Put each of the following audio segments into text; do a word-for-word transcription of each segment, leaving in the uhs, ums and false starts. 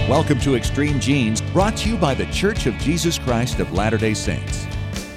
Welcome to Extreme Genes, brought to you by The Church of Jesus Christ of Latter-day Saints.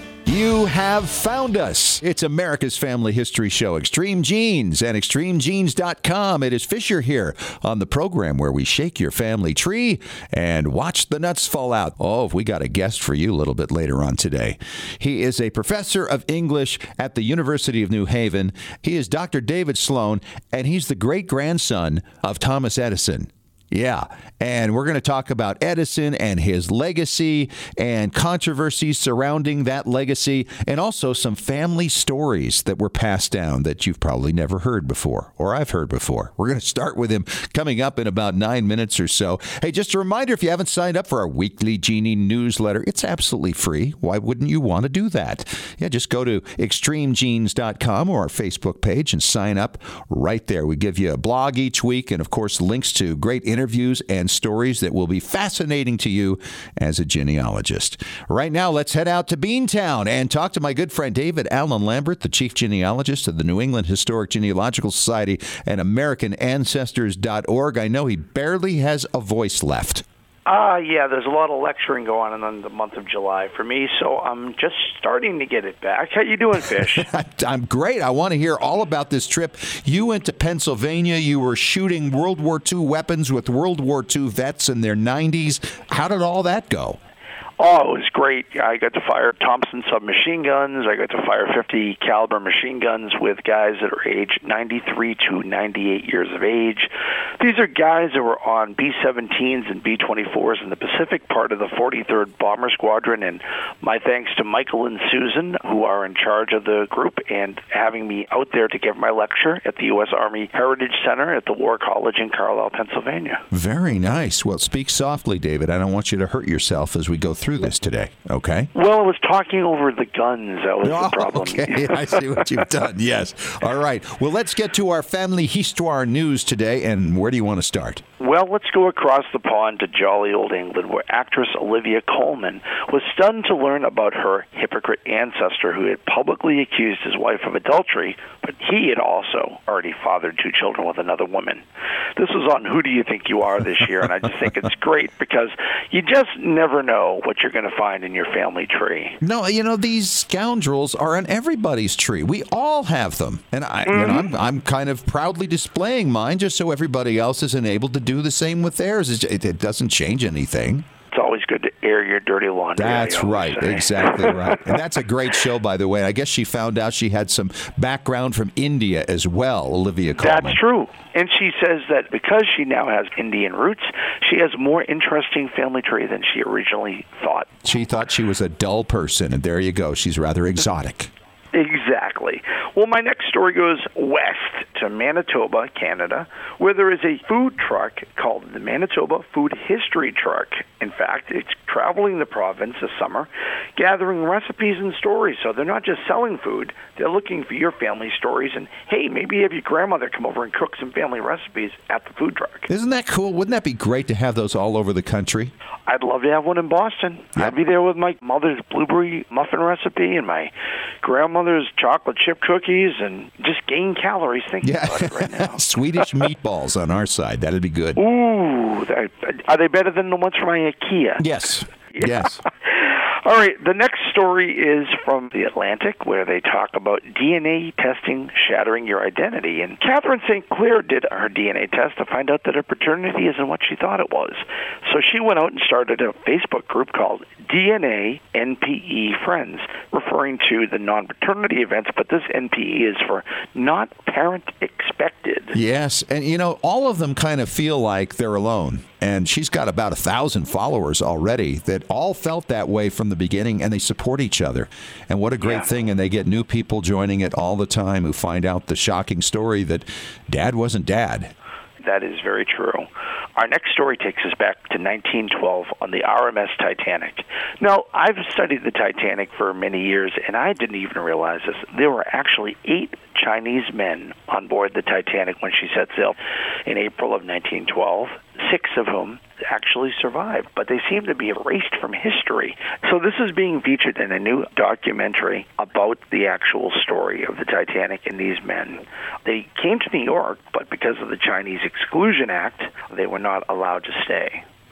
You have found us. It's America's Family History Show, Extreme Genes, and extreme genes dot com. It is Fisher here on the program where we shake your family tree and watch the nuts fall out. Oh, we got a guest for you a little bit later on today. He is a professor of English at the University of New Haven. He is Doctor David Sloan, and he's the great-grandson of Thomas Edison. Yeah, and we're going to talk about Edison and his legacy and controversies surrounding that legacy, and also some family stories that were passed down that you've probably never heard before, or I've heard before. We're going to start with him coming up in about nine minutes or so. Hey, just a reminder, if you haven't signed up for our weekly Genie newsletter, it's absolutely free. Why wouldn't you want to do that? Yeah, just go to extreme genes dot com or our Facebook page and sign up right there. We give you a blog each week and, of course, links to great interviews and stories that will be fascinating to you as a genealogist. Right now, let's head out to Beantown and talk to my good friend David Allen Lambert, the chief genealogist of the New England Historic Genealogical Society and American Ancestors dot org. I know he barely has a voice left. Ah, uh, yeah, there's a lot of lecturing going on in the month of July for me, so I'm just starting to get it back. How you doing, Fish? I'm great. I want to hear all about this trip. You went to Pennsylvania. You were shooting World War Two weapons with World War Two vets in their nineties. How did all that go? Oh, it was great. I got to fire Thompson submachine guns. I got to fire fifty caliber machine guns with guys that are aged ninety-three to ninety-eight years of age. These are guys that were on B seventeens and B twenty-fours in the Pacific part of the forty-third Bomber Squadron, and my thanks to Michael and Susan, who are in charge of the group, and having me out there to give my lecture at the U S Army Heritage Center at the War College in Carlisle, Pennsylvania. Very nice. Well, speak softly, David. I don't want you to hurt yourself as we go through this today, okay? Well, I was talking over the guns. That was oh, the problem. Okay, I see what you've done. Yes. All right. Well, let's get to our family histoire news today, and where do you want to start? Well, let's go across the pond to jolly old England, where actress Olivia Colman was stunned to learn about her hypocrite ancestor who had publicly accused his wife of adultery, but he had also already fathered two children with another woman. This was on Who Do You Think You Are this year, and I just think it's great because you just never know what you're going to find in your family tree. No, you know, these scoundrels are on everybody's tree. We all have them. And I, mm-hmm. you know, I'm, I'm kind of proudly displaying mine just so everybody else is enabled to do the same with theirs. It, it doesn't change anything. It's always good to air your dirty laundry. That's right. Say. Exactly right. And that's a great show, by the way. I guess she found out she had some background from India as well, Olivia Colman. That's true. And she says that because she now has Indian roots, she has a more interesting family tree than she originally thought. She thought she was a dull person, and there you go. She's rather exotic. Exactly. Well, my next story goes west to Manitoba, Canada, where there is a food truck called the Manitoba Food History Truck. In fact, it's traveling the province this summer, gathering recipes and stories. So they're not just selling food, they're looking for your family stories. And, hey, maybe have your grandmother come over and cook some family recipes at the food truck. Isn't that cool? Wouldn't that be great to have those all over the country? I'd love to have one in Boston. Yep. I'd be there with my mother's blueberry muffin recipe and my grandmother's chocolate chip cookies and just gain calories thinking yeah. about it right now. Swedish meatballs on our side. That'd be good. Ooh, are they better than the ones from IKEA? Yes. Yeah. Yes. All right, the next story is from The Atlantic, where they talk about D N A testing shattering your identity. And Catherine Saint Clair did her D N A test to find out that her paternity isn't what she thought it was. So she went out and started a Facebook group called D N A N P E Friends, referring to the non-paternity events, but this N P E is for not parent expected. Yes, and you know, all of them kind of feel like they're alone. And she's got about a thousand followers already that all felt that way from the beginning, and they support each other. And what a great yeah. thing. And they get new people joining it all the time who find out the shocking story that dad wasn't dad. That is very true. Our next story takes us back to nineteen twelve on the R M S Titanic. Now, I've studied the Titanic for many years, and I didn't even realize this. There were actually eight Chinese men on board the Titanic when she set sail in April of nineteen twelve, six of whom actually survived, but they seem to be erased from history. So this is being featured in a new documentary about the actual story of the Titanic and these men. They came to New York, but because of the Chinese Exclusion Act, they were not allowed to stay.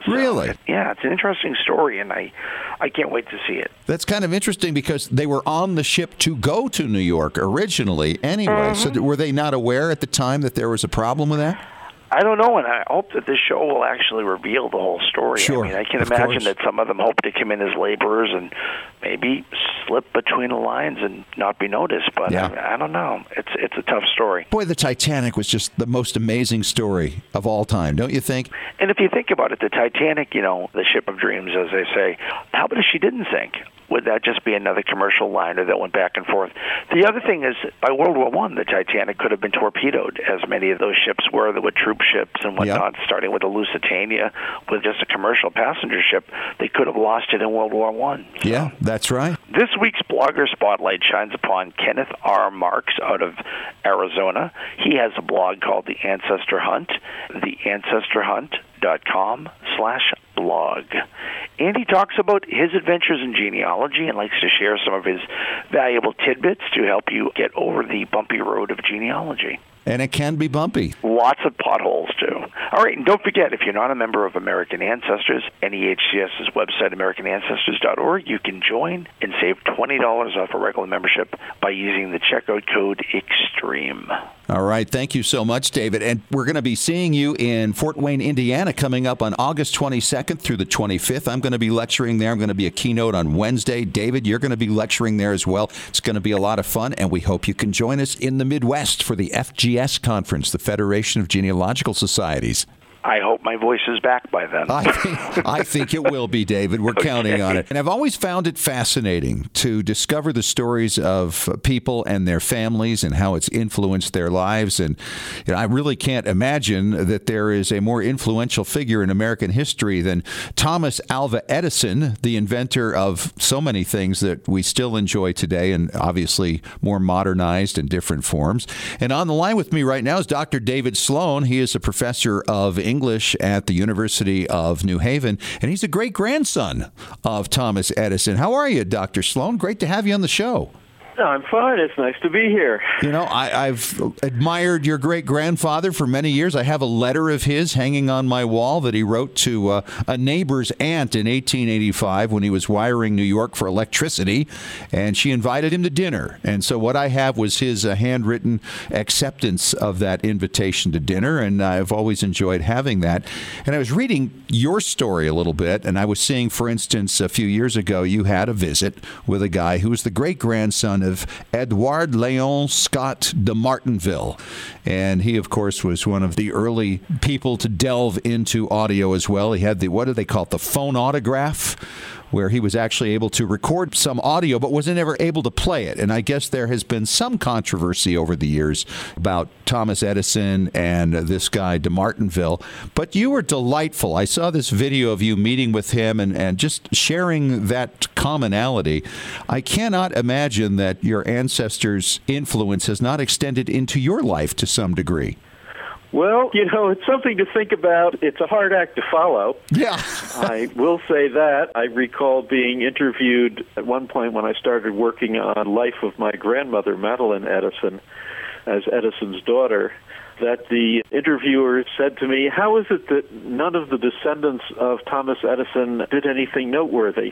So, Really? It, yeah, it's an interesting story, and I, I can't wait to see it. That's kind of interesting because they were on the ship to go to New York originally anyway. Mm-hmm. So were they not aware at the time that there was a problem with that? I don't know, and I hope that this show will actually reveal the whole story. Sure, I mean, I can of imagine course. that some of them hope to come in as laborers and maybe slip between the lines and not be noticed, but Yeah. I, I don't know. It's it's a tough story. Boy, the Titanic was just the most amazing story of all time, don't you think? And if you think about it, the Titanic, you know, the ship of dreams, as they say, how about if she didn't sink? Would that just be another commercial liner that went back and forth? The other thing is, by World War One, the Titanic could have been torpedoed, as many of those ships were, that were troop ships and whatnot, Yep. starting with the Lusitania, with just a commercial passenger ship. They could have lost it in World War One. So. Yeah, that's right. This week's Blogger Spotlight shines upon Kenneth R. Marks out of Arizona. He has a blog called The Ancestor Hunt, the ancestor hunt dot com slash blog. And he talks about his adventures in genealogy and likes to share some of his valuable tidbits to help you get over the bumpy road of genealogy. And it can be bumpy. Lots of potholes, too. All right, and don't forget, if you're not a member of American Ancestors, NEHCS's website, american ancestors dot org, you can join and save twenty dollars off a regular membership by using the checkout code EXTREME. All right. Thank you so much, David. And we're going to be seeing you in Fort Wayne, Indiana, coming up on August twenty-second through the twenty-fifth. I'm going to be lecturing there. I'm going to be a keynote on Wednesday. David, you're going to be lecturing there as well. It's going to be a lot of fun, and we hope you can join us in the Midwest for the F G S conference, the Federation of Genealogical Societies. I hope my voice is back by then. I think, I think it will be, David. We're Okay. counting on it. And I've always found it fascinating to discover the stories of people and their families and how it's influenced their lives. And you know, I really can't imagine that there is a more influential figure in American history than Thomas Alva Edison, the inventor of so many things that we still enjoy today, and obviously more modernized in different forms. And on the line with me right now is Doctor David Sloan. He is a professor of English at the University of New Haven, and he's a great-grandson of Thomas Edison. How are you, Doctor Sloan? Great to have you on the show. I'm fine. It's nice to be here. You know, I, I've admired your great-grandfather for many years. I have a letter of his hanging on my wall that he wrote to uh, a neighbor's aunt in eighteen eighty-five when he was wiring New York for electricity, and she invited him to dinner. And so what I have was his uh, handwritten acceptance of that invitation to dinner, and I've always enjoyed having that. And I was reading your story a little bit, and I was seeing, for instance, a few years ago, you had a visit with a guy who was the great-grandson of Edward Léon Scott de Martinville. And he, of course, was one of the early people to delve into audio as well. He had the, what do they call it, the phonautograph, where he was actually able to record some audio but wasn't ever able to play it. And I guess there has been some controversy over the years about Thomas Edison and this guy de Martinville. But you were delightful. I saw this video of you meeting with him and, and just sharing that commonality. I cannot imagine that your ancestors' influence has not extended into your life to some degree. Well, you know, it's something to think about. It's a hard act to follow. Yeah. I will say that. I recall being interviewed at one point when I started working on Life of my grandmother, Madeline Edison, as Edison's daughter, that the interviewer said to me, how is it that none of the descendants of Thomas Edison did anything noteworthy?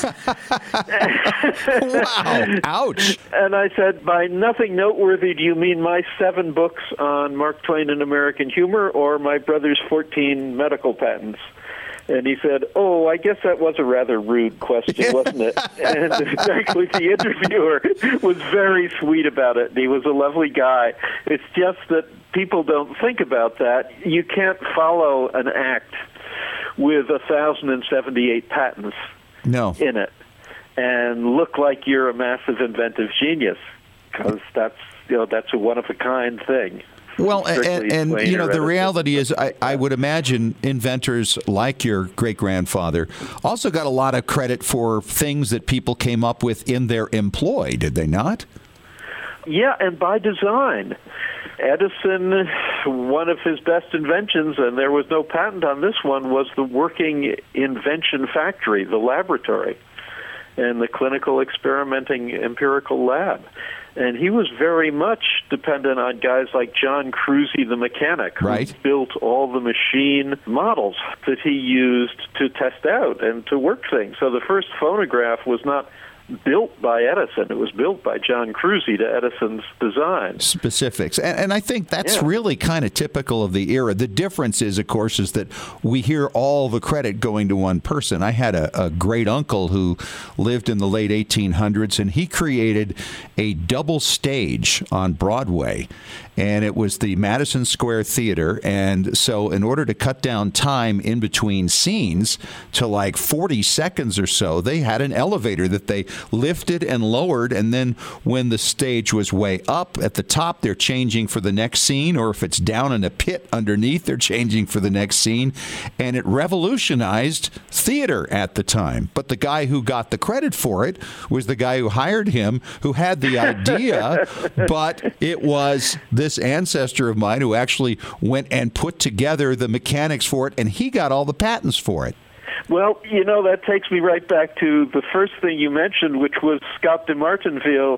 Wow. Ouch. And I said, by nothing noteworthy, do you mean my seven books on Mark Twain and American humor or my brother's fourteen medical patents? And he said, oh, I guess that was a rather rude question, wasn't it? And actually, the interviewer was very sweet about it. He was a lovely guy. It's just that people don't think about that. You can't follow an act with one thousand seventy-eight patents No. in it and look like you're a massive inventive genius, because that's, you know, that's a one-of-a-kind thing. Well, and, Strictly and plain you know, the heredity. reality is I, I would imagine inventors like your great-grandfather also got a lot of credit for things that people came up with in their employ, did they not? Yeah, and by design. Edison, one of his best inventions, and there was no patent on this one, was the working invention factory, the laboratory, and the clinical experimenting empirical lab. And he was very much dependent on guys like John Cruzy, the mechanic, who right. built all the machine models that he used to test out and to work things. So the first phonograph was not built by Edison. It was built by John Cruzy to Edison's design. Specifics. And, and I think that's yeah. really kind of typical of the era. The difference is, of course, is that we hear all the credit going to one person. I had a, a great uncle who lived in the late eighteen hundreds, and he created a double stage on Broadway. And it was the Madison Square Theater. And so in order to cut down time in between scenes to like forty seconds or so, they had an elevator that they lifted and lowered. And then when the stage was way up at the top, they're changing for the next scene. Or if it's down in a pit underneath, they're changing for the next scene. And it revolutionized theater at the time. But the guy who got the credit for it was the guy who hired him, who had the idea. But it was the this ancestor of mine who actually went and put together the mechanics for it, and he got all the patents for it. Well, you know, that takes me right back to the first thing you mentioned, which was Scott de Martinville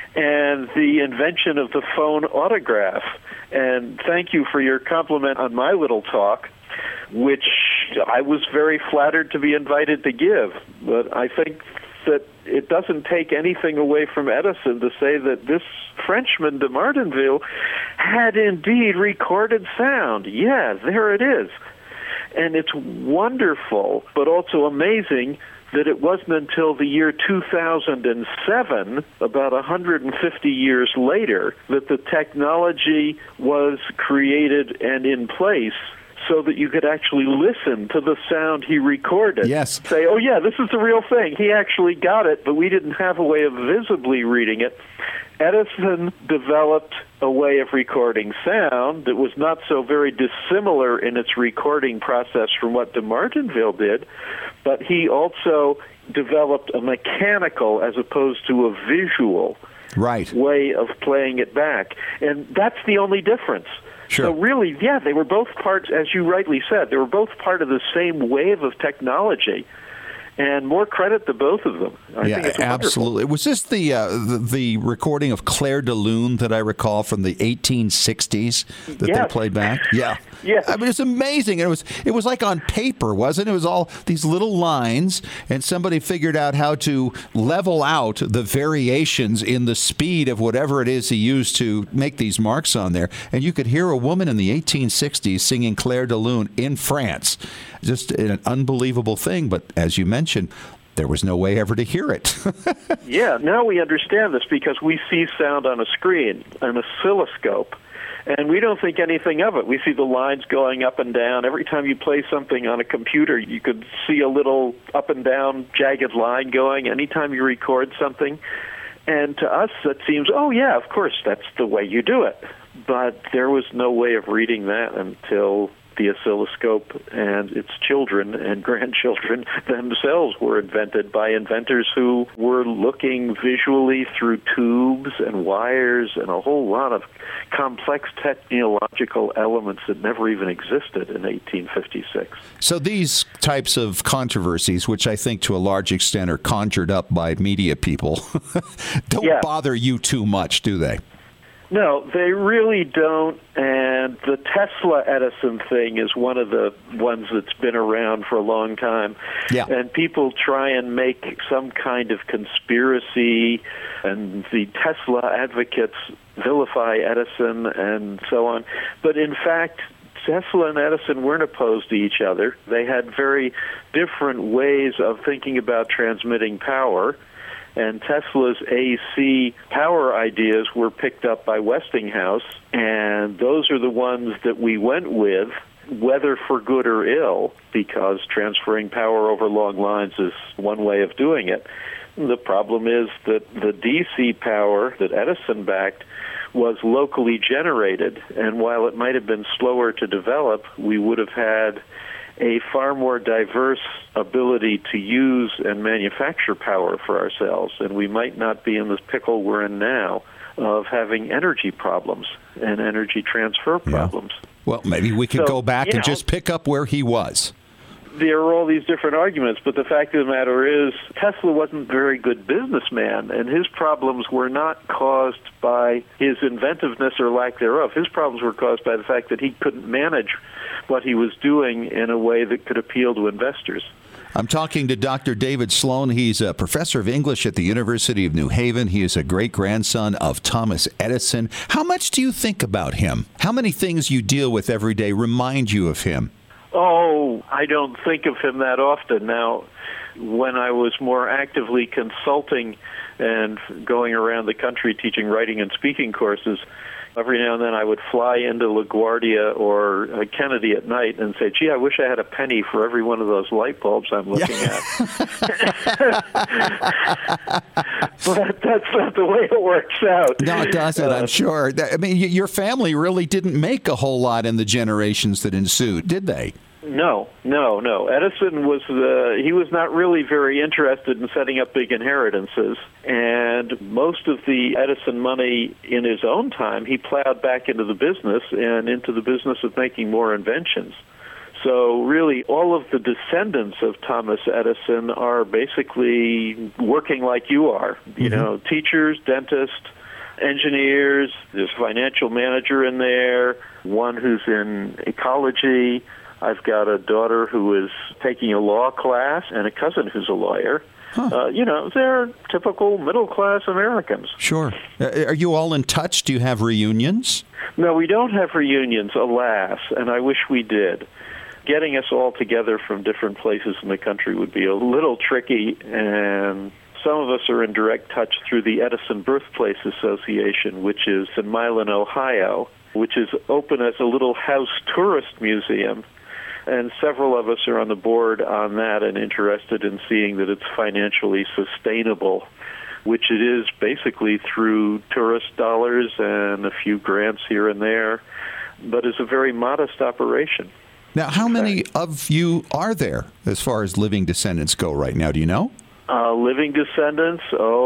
and the invention of the phone autograph. And thank you for your compliment on my little talk, which I was very flattered to be invited to give. But I think that it doesn't take anything away from Edison to say that this Frenchman, de Martinville, had indeed recorded sound. Yeah, there it is. And it's wonderful, but also amazing that it wasn't until the year two thousand seven, about one hundred fifty years later, that the technology was created and in place so that you could actually listen to the sound he recorded. Yes. Say, oh, yeah, this is the real thing. He actually got it, but we didn't have a way of visibly reading it. Edison developed a way of recording sound that was not so very dissimilar in its recording process from what de Martinville did, but he also developed a mechanical as opposed to a visual right. way of playing it back. And that's the only difference. Sure. So really, yeah, they were both parts, as you rightly said, they were both part of the same wave of technology. And more credit to both of them. I yeah, think it's absolutely. Was this the, uh, the the recording of Clair de Lune that I recall from the eighteen sixties that yes. they played back? Yeah. Yes. I mean, it's amazing. It was it was like on paper, wasn't it? It was all these little lines, and somebody figured out how to level out the variations in the speed of whatever it is he used to make these marks on there. And you could hear a woman in the eighteen sixties singing Clair de Lune in France. Just an unbelievable thing. But as you mentioned, there was no way ever to hear it. Yeah, now we understand this because we see sound on a screen, an oscilloscope, and we don't think anything of it. We see the lines going up and down. Every time you play something on a computer, you could see a little up and down jagged line going anytime you record something. And to us, that seems, oh, yeah, of course, that's the way you do it. But there was no way of reading that until the oscilloscope and its children and grandchildren themselves were invented by inventors who were looking visually through tubes and wires and a whole lot of complex technological elements that never even existed in eighteen fifty-six. So these types of controversies, which I think to a large extent are conjured up by media people, don't yeah. bother you too much, do they? No, they really don't, and the Tesla-Edison thing is one of the ones that's been around for a long time. Yeah. And people try and make some kind of conspiracy, and the Tesla advocates vilify Edison and so on. But in fact, Tesla and Edison weren't opposed to each other. They had very different ways of thinking about transmitting power. And Tesla's A C power ideas were picked up by Westinghouse, and those are the ones that we went with, whether for good or ill, because transferring power over long lines is one way of doing it. The problem is that the D C power that Edison backed was locally generated, and while it might have been slower to develop, we would have had a far more diverse ability to use and manufacture power for ourselves, and we might not be in this pickle we're in now of having energy problems and energy transfer problems. Yeah. Well, maybe we could so, go back and know, just pick up where he was. there are all these different arguments, but the fact of the matter is Tesla wasn't a very good businessman, and his problems were not caused by his inventiveness or lack thereof. His problems were caused by the fact that he couldn't manage what he was doing in a way that could appeal to investors. I'm talking to Doctor David Sloan. He's a professor of English at the University of New Haven. He is a great-grandson of Thomas Edison. How much do you think about him? How many things you deal with every day remind you of him? Oh, I don't think of him that often. Now, when I was more actively consulting and going around the country teaching writing and speaking courses, every now and then I would fly into LaGuardia or uh, Kennedy at night and say, gee, I wish I had a penny for every one of those light bulbs I'm looking yeah. at. But that's not the way it works out. No, it doesn't, uh, I'm sure. I mean, your family really didn't make a whole lot in the generations that ensued, did they? No, no, no. Edison was the, he was not really very interested in setting up big inheritances, and most of the Edison money in his own time he plowed back into the business and into the business of making more inventions. So really all of the descendants of Thomas Edison are basically working like you are, you mm-hmm. know, teachers, dentists, engineers, there's a financial manager in there, one who's in ecology. I've got a daughter who is taking a law class and a cousin who's a lawyer. Huh. Uh, you know, they're typical middle-class Americans. Sure. Uh, are you all in touch? Do you have reunions? No, we don't have reunions, alas, and I wish we did. Getting us all together from different places in the country would be a little tricky, and some of us are in direct touch through the Edison Birthplace Association, which is in Milan, Ohio, which is open as a little house tourist museum. And several of us are on the board on that and interested in seeing that it's financially sustainable, which it is basically through tourist dollars and a few grants here and there, but it's a very modest operation. Now, how many of you are there as far as living descendants go right now? Do you know? Uh, living descendants,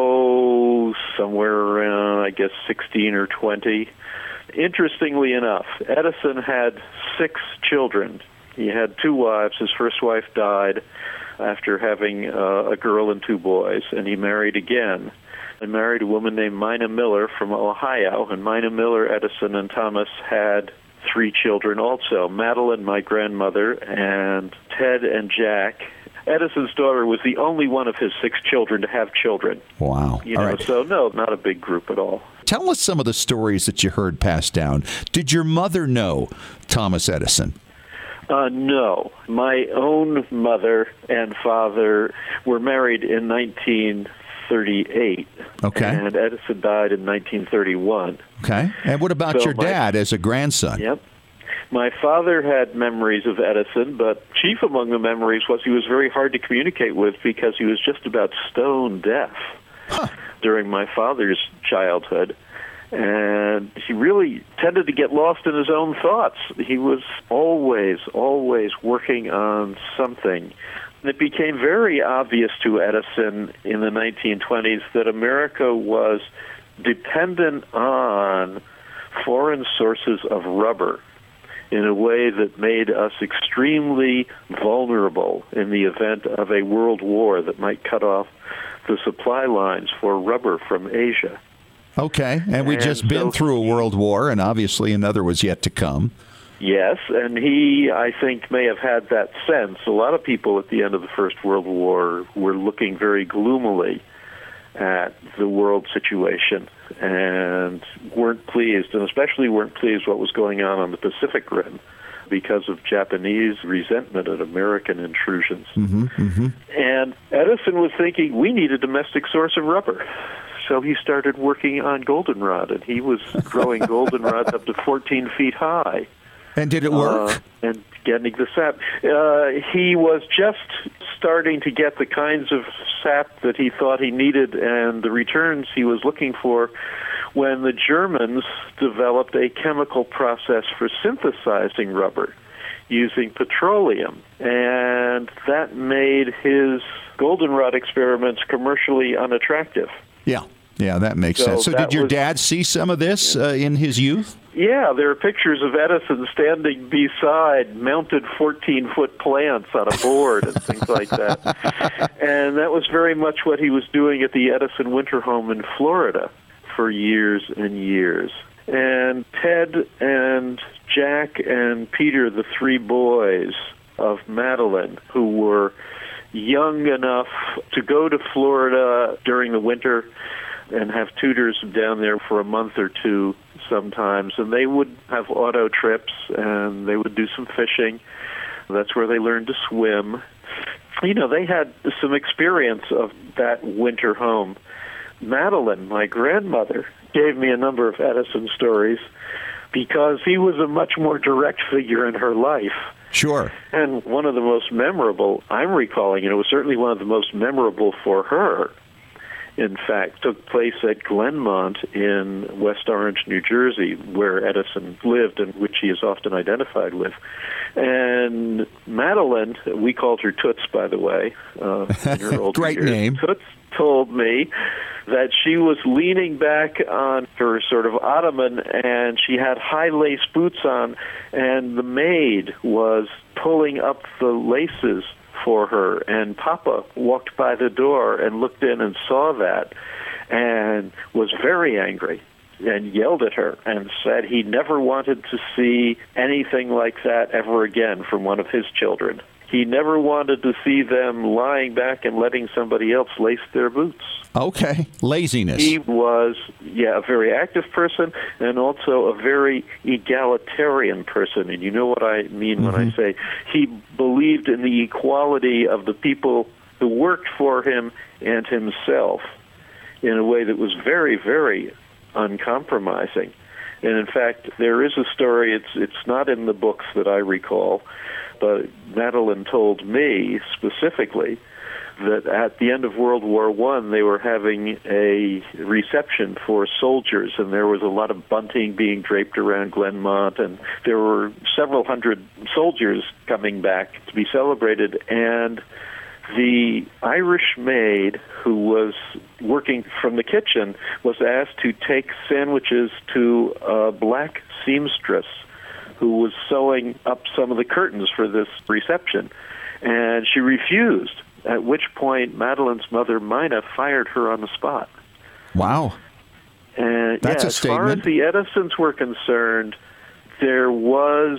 oh, somewhere around, I guess, sixteen or twenty. Interestingly enough, Edison had six children. He had two wives. His first wife died after having uh, a girl and two boys, and he married again. He married a woman named Mina Miller from Ohio, and Mina Miller, Edison, and Thomas had three children also, Madeline, my grandmother, and Ted and Jack. Edison's daughter was the only one of his six children to have children. Wow. You know, all right. So, no, not a big group at all. Tell us some of the stories that you heard passed down. Did your mother know Thomas Edison? Uh, no. My own mother and father were married in nineteen thirty-eight. Okay. And Edison died in nineteen thirty-one. Okay. And what about so your dad my, as a grandson? Yep. My father had memories of Edison, but chief among the memories was he was very hard to communicate with because he was just about stone deaf huh. during my father's childhood. And he really tended to get lost in his own thoughts. He was always, always working on something. And it became very obvious to Edison in the nineteen twenties that America was dependent on foreign sources of rubber in a way that made us extremely vulnerable in the event of a world war that might cut off the supply lines for rubber from Asia. Okay, and we've just been so, through a world war, and obviously another was yet to come. Yes, and he, I think, may have had that sense. A lot of people at the end of the First World War were looking very gloomily at the world situation and weren't pleased, and especially weren't pleased what was going on on the Pacific Rim because of Japanese resentment at American intrusions. Mm-hmm, mm-hmm. And Edison was thinking, we need a domestic source of rubber. So he started working on goldenrod, and he was growing goldenrods up to fourteen feet high. And did it work? Uh, and getting the sap. Uh, he was just starting to get the kinds of sap that he thought he needed and the returns he was looking for when the Germans developed a chemical process for synthesizing rubber using petroleum. And that made his goldenrod experiments commercially unattractive. Yeah. Yeah, that makes so sense. So did your was, dad see some of this uh, in his youth? Yeah, there are pictures of Edison standing beside mounted fourteen-foot plants on a board and things like that. And that was very much what he was doing at the Edison Winter Home in Florida for years and years. And Ted and Jack and Peter, the three boys of Madeline, who were young enough to go to Florida during the winter and have tutors down there for a month or two sometimes, and they would have auto trips and they would do some fishing. That's where they learned to swim. You know, they had some experience of that winter home. Madeline, my grandmother, gave me a number of Edison stories because he was a much more direct figure in her life. Sure. And one of the most memorable, I'm recalling, and it was certainly one of the most memorable for her, in fact, took place at Glenmont in West Orange, New Jersey, where Edison lived and which he is often identified with. And Madeline, we called her Toots, by the way, uh, in her older Great years. name. Toots told me that she was leaning back on her sort of ottoman and she had high lace boots on, and the maid was pulling up the laces for her, and Papa walked by the door and looked in and saw that and was very angry and yelled at her and said he never wanted to see anything like that ever again from one of his children. He never wanted to see them lying back and letting somebody else lace their boots. Okay. Laziness. He was, yeah, a very active person and also a very egalitarian person. And you know what I mean mm-hmm. when I say he believed in the equality of the people who worked for him and himself in a way that was very, very uncompromising. And in fact, there is a story, it's it's not in the books that I recall, but Madeline told me specifically that at the end of World War One, they were having a reception for soldiers, and there was a lot of bunting being draped around Glenmont, and there were several hundred soldiers coming back to be celebrated, and the Irish maid who was working from the kitchen was asked to take sandwiches to a black seamstress who was sewing up some of the curtains for this reception, and she refused, at which point Madeline's mother, Mina, fired her on the spot. Wow. And That's yeah, a as statement. far as the Edisons were concerned, there was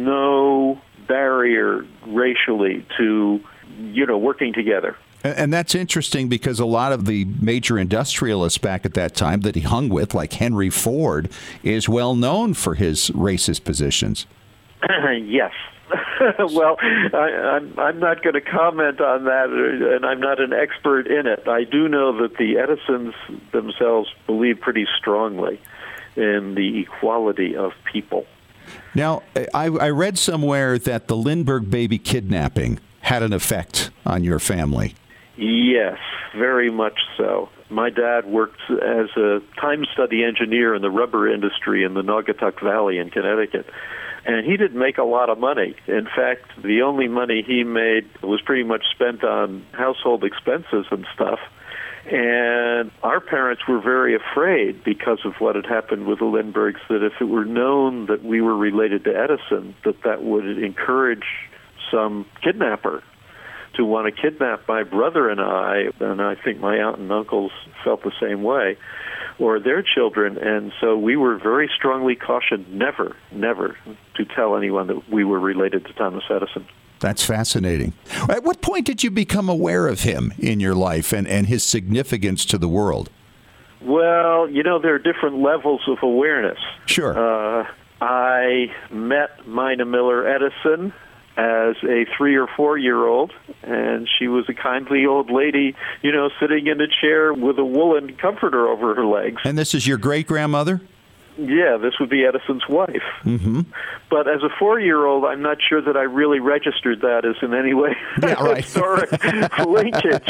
no barrier racially to, you know, working together. And that's interesting because a lot of the major industrialists back at that time that he hung with, like Henry Ford, is well known for his racist positions. Yes. Well, I, I'm, I'm not going to comment on that, and I'm not an expert in it. I do know that the Edisons themselves believe pretty strongly in the equality of people. Now, I, I read somewhere that the Lindbergh baby kidnapping had an effect on your family. Yes, very much so. My dad worked as a time study engineer in the rubber industry in the Naugatuck Valley in Connecticut. And he didn't make a lot of money. In fact, the only money he made was pretty much spent on household expenses and stuff. And our parents were very afraid because of what had happened with the Lindberghs, that if it were known that we were related to Edison, that that would encourage some kidnapper to want to kidnap my brother and I, and I think my aunt and uncles felt the same way, or their children. And so we were very strongly cautioned never, never to tell anyone that we were related to Thomas Edison. That's fascinating. At what point did you become aware of him in your life and, and his significance to the world? Well, you know, there are different levels of awareness. Sure. Uh, I met Mina Miller Edison as a three or four year old, and she was a kindly old lady, you know, sitting in a chair with a woolen comforter over her legs. And this is your great grandmother? Yeah, this would be Edison's wife. Mm-hmm. But as a four year old, I'm not sure that I really registered that as in any way yeah, right. historic linkage.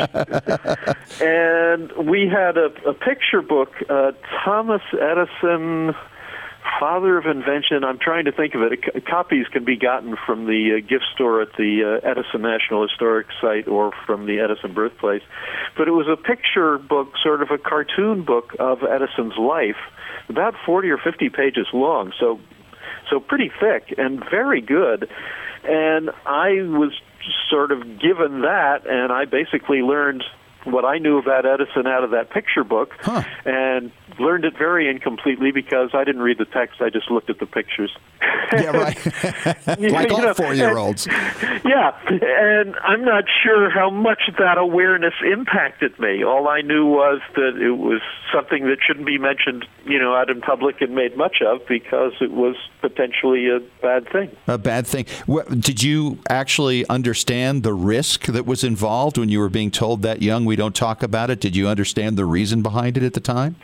And we had a, a picture book, uh, Thomas Edison father of invention, I'm trying to think of it. C- copies can be gotten from the uh, gift store at the uh, Edison National Historic Site or from the Edison birthplace. But it was a picture book, sort of a cartoon book of Edison's life, about forty or fifty pages long, so so pretty thick and very good. And I was sort of given that, and I basically learned what I knew about Edison out of that picture book, huh. and learned it very incompletely because I didn't read the text. I just looked at the pictures. Yeah, right. Like all know, four-year-olds. And, yeah, and I'm not sure how much that awareness impacted me. All I knew was that it was something that shouldn't be mentioned, you know, out in public and made much of because it was potentially a bad thing. A bad thing. What, did you actually understand the risk that was involved when you were being told that young, we don't talk about it? Did you understand the reason behind it at the time?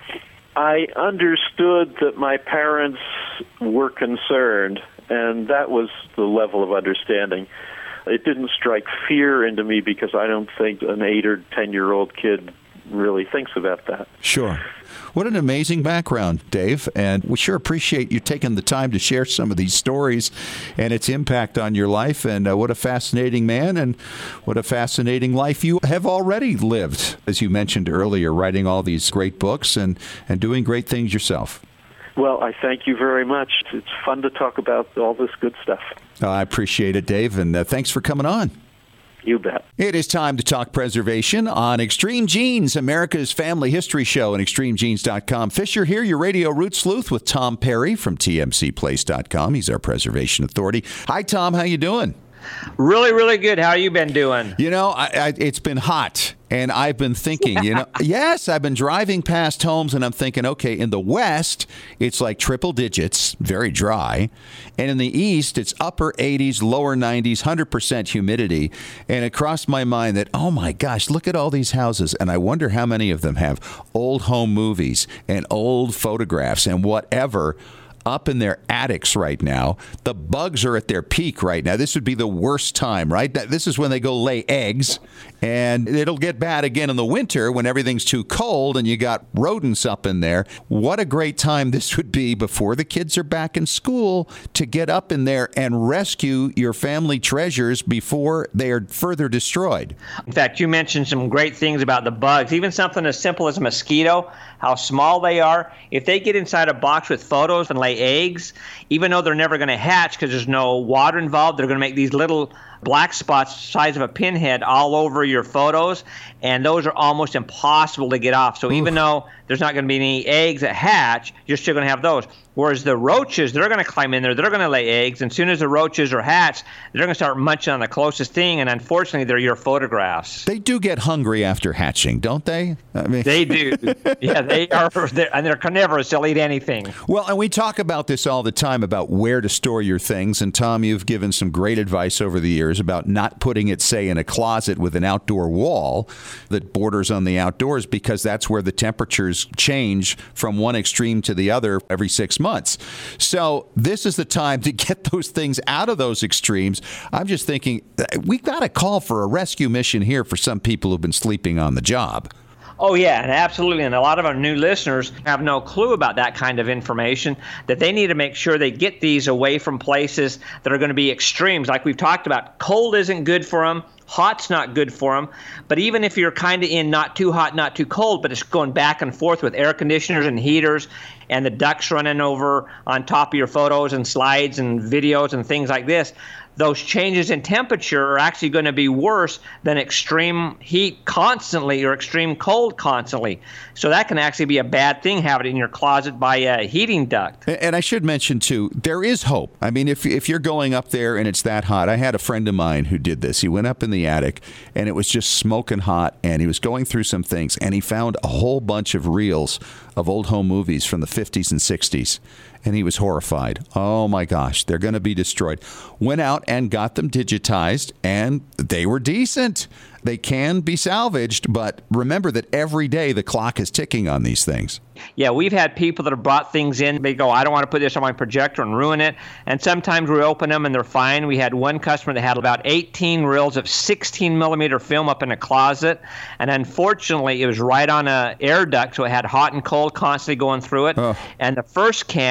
I understood that my parents were concerned, and that was the level of understanding. It didn't strike fear into me because I don't think an eight or ten-year-old kid really thinks about that. Sure. What an amazing background, Dave, and we sure appreciate you taking the time to share some of these stories and its impact on your life, and uh, what a fascinating man and what a fascinating life you have already lived, as you mentioned earlier, writing all these great books and, and doing great things yourself. Well, I thank you very much. It's fun to talk about all this good stuff. Uh, I appreciate it, Dave, and uh, thanks for coming on. You bet. It is time to talk preservation on Extreme Genes, America's family history show, and extreme genes dot com. Fisher here, your radio root sleuth, with Tom Perry from T M C place dot com. He's our preservation authority. Hi, Tom. How you doing? Really, really good. How you been doing? You know, I, I, it's been hot, and I've been thinking, you know, yes, I've been driving past homes, and I'm thinking, okay, in the West, it's like triple digits, very dry, and in the East, it's upper eighties, lower nineties, one hundred percent humidity, and it crossed my mind that, oh my gosh, look at all these houses, and I wonder how many of them have old home movies and old photographs and whatever up in their attics right now. The bugs are at their peak right now. This would be the worst time, right? This is when they go lay eggs, and it'll get bad again in the winter when everything's too cold and you got rodents up in there. What a great time this would be before the kids are back in school to get up in there and rescue your family treasures before they are further destroyed. In fact, you mentioned some great things about the bugs, even something as simple as a mosquito, how small they are. If they get inside a box with photos and lay eggs, even though they're never going to hatch because there's no water involved, they're going to make these little black spots size of a pinhead all over your photos, and those are almost impossible to get off. So Oof. Even though there's not going to be any eggs that hatch, you're still going to have those. Whereas the roaches, they're going to climb in there, they're going to lay eggs, and as soon as the roaches are hatched, they're going to start munching on the closest thing, and unfortunately, they're your photographs. They do get hungry after hatching, don't they? I mean, they do. Yeah, they are, they're, and they're carnivorous. They'll eat anything. Well, and we talk about this all the time about where to store your things, and Tom, you've given some great advice over the years about not putting it, say, in a closet with an outdoor wall that borders on the outdoors, because that's where the temperatures change from one extreme to the other every six months. So this is the time to get those things out of those extremes. I'm just thinking, we've got to call for a rescue mission here for some people who've been sleeping on the job. Oh, yeah, and absolutely. And a lot of our new listeners have no clue about that kind of information, that they need to make sure they get these away from places that are going to be extremes. Like we've talked about, cold isn't good for them. Hot's not good for them. But even if you're kind of in not too hot, not too cold, but it's going back and forth with air conditioners and heaters and the ducts running over on top of your photos and slides and videos and things like this, those changes in temperature are actually going to be worse than extreme heat constantly or extreme cold constantly. So that can actually be a bad thing, having it in your closet by a heating duct. And I should mention, too, there is hope. I mean, if if you're going up there and it's that hot, I had a friend of mine who did this. He went up in the attic and it was just smoking hot, and he was going through some things, and he found a whole bunch of reels of old home movies from the fifties and sixties. And he was horrified. Oh, my gosh, they're going to be destroyed. Went out and got them digitized, and they were decent. They can be salvaged, but remember that every day the clock is ticking on these things. Yeah, we've had people that have brought things in. They go, I don't want to put this on my projector and ruin it. And sometimes we open them and they're fine. We had one customer that had about eighteen reels of sixteen millimeter film up in a closet. And unfortunately, it was right on an air duct, so it had hot and cold constantly going through it. Oh. And the first can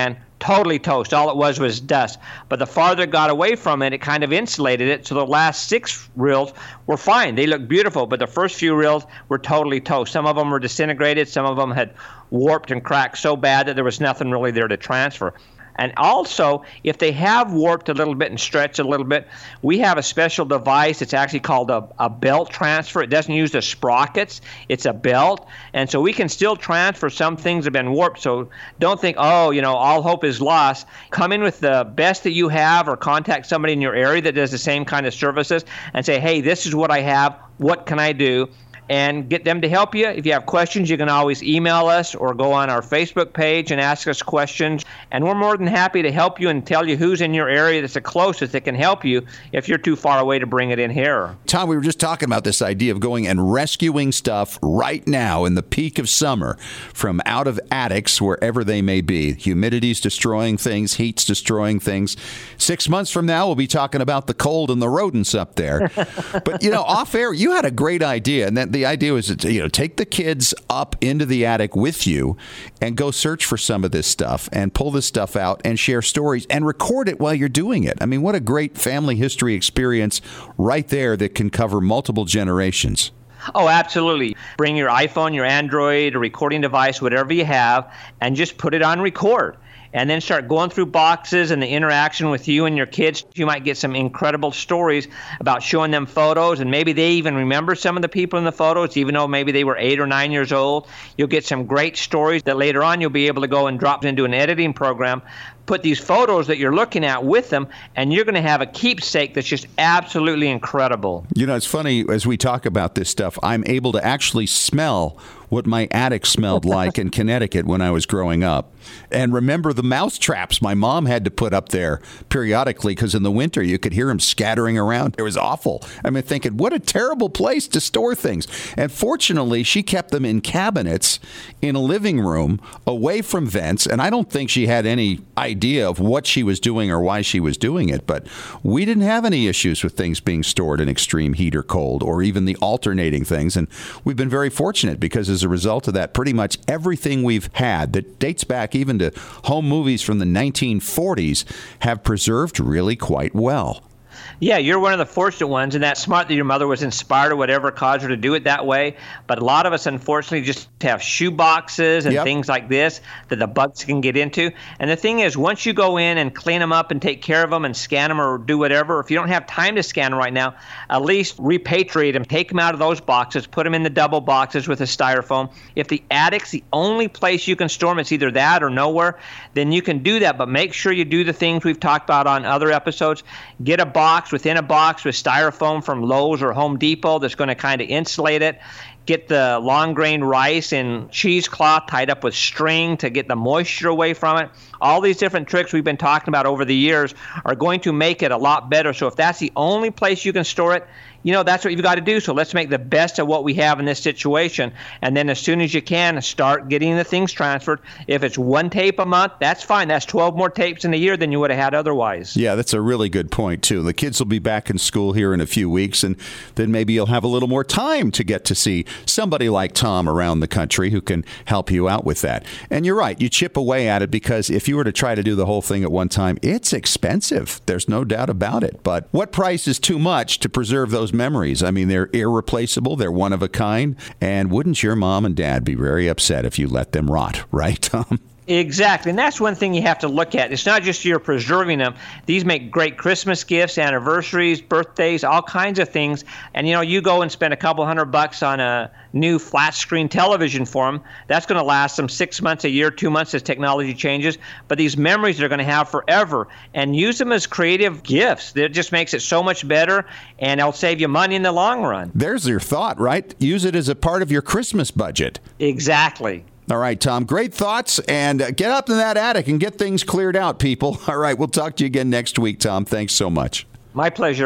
totally toast. All it was was dust. But the farther it got away from it, it kind of insulated it. So the last six reels were fine. They looked beautiful, but the first few reels were totally toast. Some of them were disintegrated. Some of them had warped and cracked so bad that there was nothing really there to transfer. And also, if they have warped a little bit and stretched a little bit, we have a special device. It's actually called a, a belt transfer. It doesn't use the sprockets. It's a belt. And so we can still transfer some things that have been warped. So don't think, oh, you know, all hope is lost. Come in with the best that you have, or contact somebody in your area that does the same kind of services and say, hey, this is what I have. What can I do? And get them to help you. If you have questions, you can always email us or go on our Facebook page and ask us questions. And we're more than happy to help you and tell you who's in your area that's the closest that can help you if you're too far away to bring it in here. Tom, we were just talking about this idea of going and rescuing stuff right now in the peak of summer from out of attics, wherever they may be. Humidity's destroying things, heat's destroying things. Six months from now, we'll be talking about the cold and the rodents up there. But, you know, off air, you had a great idea, and that the idea was to, you know, take the kids up into the attic with you and go search for some of this stuff and pull this stuff out and share stories and record it while you're doing it. I mean, what a great family history experience right there that can cover multiple generations. Oh, absolutely. Bring your iPhone, your Android, a recording device, whatever you have, and just put it on record. And then start going through boxes and the interaction with you and your kids. You might get some incredible stories about showing them photos, and maybe they even remember some of the people in the photos, even though maybe they were eight or nine years old. You'll get some great stories that later on you'll be able to go and drop into an editing program, put these photos that you're looking at with them, and you're going to have a keepsake that's just absolutely incredible. You know, it's funny, as we talk about this stuff, I'm able to actually smell what my attic smelled like in Connecticut when I was growing up. And remember the mouse traps my mom had to put up there periodically, because in the winter you could hear them scattering around. It was awful. I mean, thinking, what a terrible place to store things. And fortunately, she kept them in cabinets in a living room away from vents. And I don't think she had any idea of what she was doing or why she was doing it. But we didn't have any issues with things being stored in extreme heat or cold, or even the alternating things. And we've been very fortunate, because as a result of that, pretty much everything we've had that dates back even to home movies from the nineteen forties have preserved really quite well. Yeah, you're one of the fortunate ones, and that's smart that your mother was inspired or whatever caused her to do it that way. But a lot of us, unfortunately, just have shoe boxes and yep. things like this that the bugs can get into. And the thing is, once you go in and clean them up and take care of them and scan them or do whatever, if you don't have time to scan them right now, at least repatriate them, take them out of those boxes, put them in the double boxes with a styrofoam. If the attic's the only place you can store them, it's either that or nowhere, then you can do that. But make sure you do the things we've talked about on other episodes. Get a box within a box with styrofoam from Lowe's or Home Depot that's going to kind of insulate it. Get the long grain rice in cheesecloth tied up with string to get the moisture away from it. All these different tricks we've been talking about over the years are going to make it a lot better. So if that's the only place you can store it, you know, that's what you've got to do. So let's make the best of what we have in this situation. And then as soon as you can, start getting the things transferred. If it's one tape a month, that's fine. That's twelve more tapes in a year than you would have had otherwise. Yeah, that's a really good point, too. The kids will be back in school here in a few weeks, and then maybe you'll have a little more time to get to see somebody like Tom around the country who can help you out with that. And you're right. You chip away at it, because if you were to try to do the whole thing at one time, it's expensive. There's no doubt about it. But what price is too much to preserve those memories? I mean, they're irreplaceable. They're one of a kind. And wouldn't your mom and dad be very upset if you let them rot, right, Tom? Exactly. And that's one thing you have to look at. It's not just you're preserving them. These make great Christmas gifts, anniversaries, birthdays, all kinds of things. And, you know, you go and spend a couple hundred bucks on a new flat screen television for them. That's going to last them six months, a year, two months as technology changes. But these memories they're going to have forever. And use them as creative gifts. It just makes it so much better, and it'll save you money in the long run. There's your thought, right? Use it as a part of your Christmas budget. Exactly. All right, Tom, great thoughts, and uh, get up in that attic and get things cleared out, people. All right, we'll talk to you again next week, Tom. Thanks so much. My pleasure.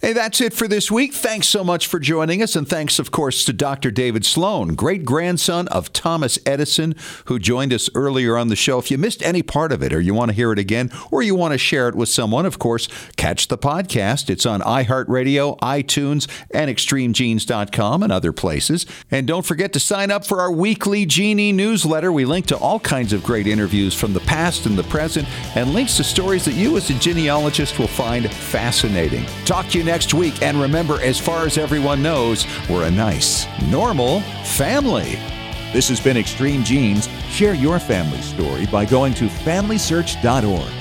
Hey, that's it for this week. Thanks so much for joining us. And thanks, of course, to Doctor David Sloan, great-grandson of Thomas Edison, who joined us earlier on the show. If you missed any part of it, or you want to hear it again, or you want to share it with someone, of course, catch the podcast. It's on iHeartRadio, iTunes, and extreme genes dot com and other places. And don't forget to sign up for our weekly Genie newsletter. We link to all kinds of great interviews from the past and the present, and links to stories that you as a genealogist will find fascinating. Talk to you next week, and remember, as far as everyone knows, we're a nice, normal family. This has been Extreme Genes. Share your family story by going to family search dot org.